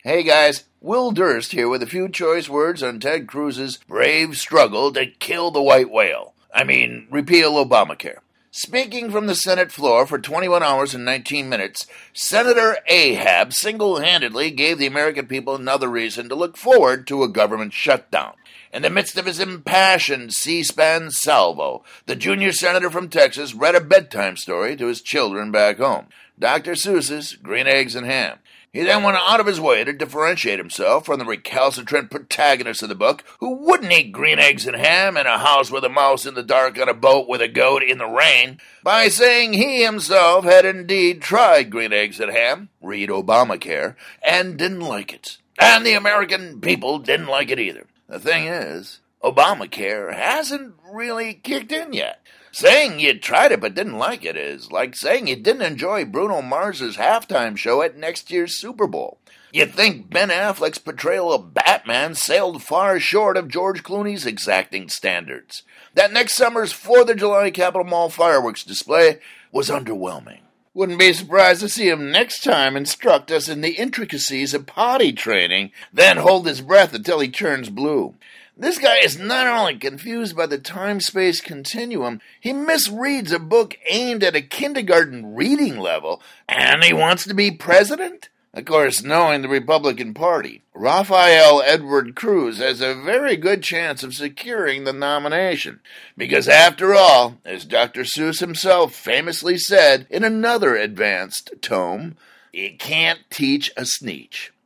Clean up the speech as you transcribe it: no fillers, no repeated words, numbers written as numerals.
Hey guys, Will Durst here with a few choice words on Ted Cruz's brave struggle to kill the white whale. Repeal Obamacare. Speaking from the Senate floor for 21 hours and 19 minutes, Senator Ahab single-handedly gave the American people another reason to look forward to a government shutdown. In the midst of his impassioned C-SPAN salvo, the junior senator from Texas read a bedtime story to his children back home, Dr. Seuss's Green Eggs and Ham. He then went out of his way to differentiate himself from the recalcitrant protagonist of the book, who wouldn't eat green eggs and ham in a house with a mouse in the dark on a boat with a goat in the rain, by saying he himself had indeed tried green eggs and ham, read Obamacare, and didn't like it. And the American people didn't like it either. The thing is, Obamacare hasn't really kicked in yet. Saying you tried it but didn't like it is like saying you didn't enjoy Bruno Mars's halftime show at next year's Super Bowl. You'd think Ben Affleck's portrayal of Batman sailed far short of George Clooney's exacting standards. That next summer's 4th of July Capitol Mall fireworks display was underwhelming. Wouldn't be surprised to see him next time instruct us in the intricacies of potty training, then hold his breath until he turns blue. This guy is not only confused by the time-space continuum, he misreads a book aimed at a kindergarten reading level, and he wants to be president? Of course, knowing the Republican Party, Rafael Edward Cruz has a very good chance of securing the nomination. Because after all, as Dr. Seuss himself famously said in another advanced tome, you can't teach a sneetch.